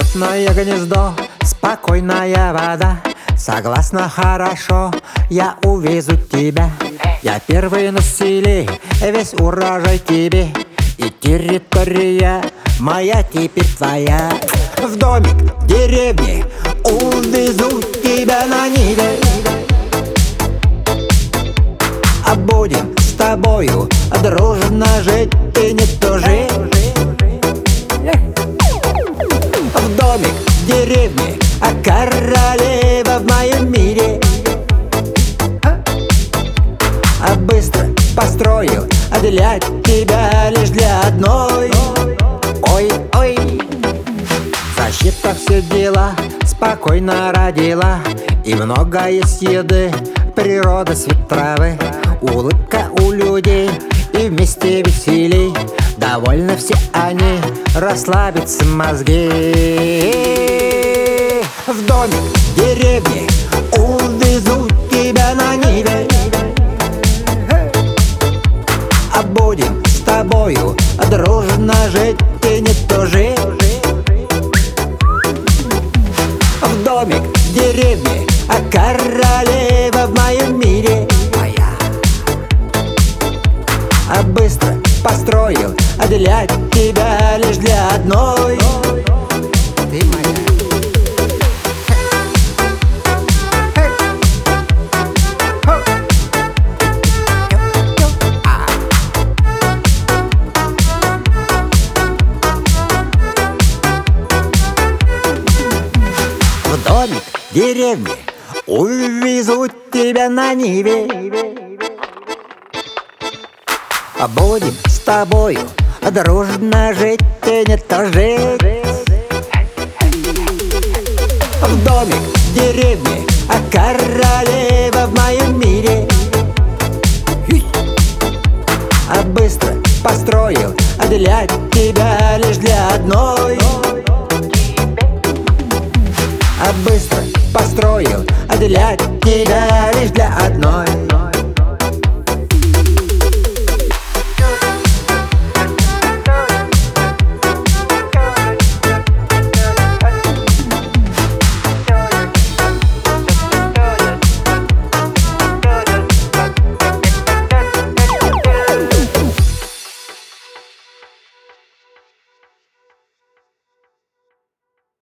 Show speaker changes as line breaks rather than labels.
Уютное гнездо, спокойная вода. Согласна, хорошо, я увезу тебя. Я первый на селе, весь урожай тебе. И территория моя теперь твоя. В домик, в деревне увезу тебя на Ниве. А будем с тобою дружно жить и не тужить. В домик, в деревне, а королева в моем мире. А быстро построю для тебя, лишь для одной. Ой-ой. Защита, все дела спокойно родила. И много есть еды, природа, свет, травы. Улыбка у людей и вместе веселей. Довольны все они, расслабятся мозги. В домик, в деревне увезу тебя на Ниве. А будем с тобою дружно жить и не тужить. В домик, в деревне, а королева в моем мире. А быстро построил для тебя, лишь для одной. Ты моя. В домик, в деревне увезу тебя на Ниве. А будем с тобою дружно жить и не тужить. В домик, в деревне, а королева в моем мире. А быстро построил для тебя, лишь для одной.